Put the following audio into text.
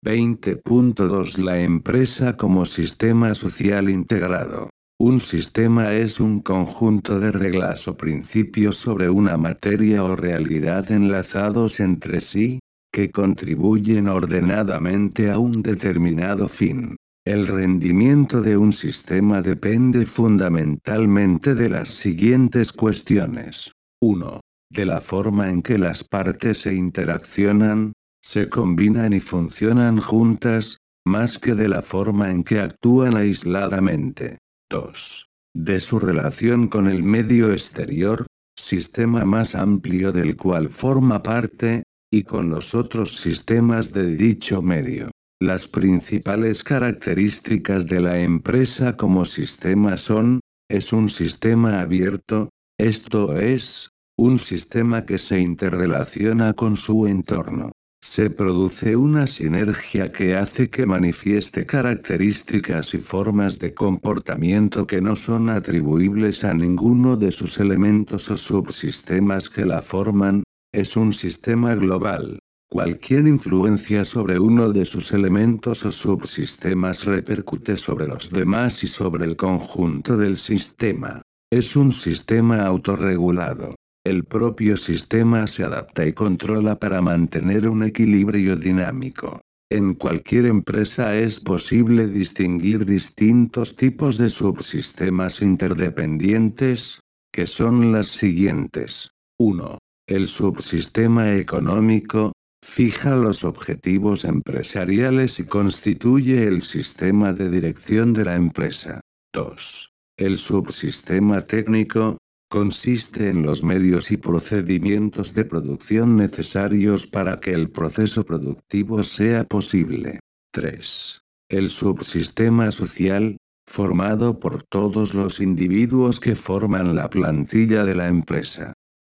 20.2 La empresa como sistema social integrado. Un sistema es un conjunto de reglas o principios sobre una materia o realidad enlazados entre sí, que contribuyen ordenadamente a un determinado fin. El rendimiento de un sistema depende fundamentalmente de las siguientes cuestiones. 1. De la forma en que las partes se interaccionan, se combinan y funcionan juntas, más que de la forma en que actúan aisladamente. 2. De su relación con el medio exterior, sistema más amplio del cual forma parte, y con los otros sistemas de dicho medio. Las principales características de la empresa como sistema son: es un sistema abierto, esto es, un sistema que se interrelaciona con su entorno. Se produce una sinergia que hace que manifieste características y formas de comportamiento que no son atribuibles a ninguno de sus elementos o subsistemas que la forman. Es un sistema global. Cualquier influencia sobre uno de sus elementos o subsistemas repercute sobre los demás y sobre el conjunto del sistema. Es un sistema autorregulado. El propio sistema se adapta y controla para mantener un equilibrio dinámico. En cualquier empresa es posible distinguir distintos tipos de subsistemas interdependientes, que son las siguientes. 1. El subsistema económico, fija los objetivos empresariales y constituye el sistema de dirección de la empresa. 2. El subsistema técnico, consiste en los medios y procedimientos de producción necesarios para que el proceso productivo sea posible. 3. El subsistema social, formado por todos los individuos que forman la plantilla de la empresa.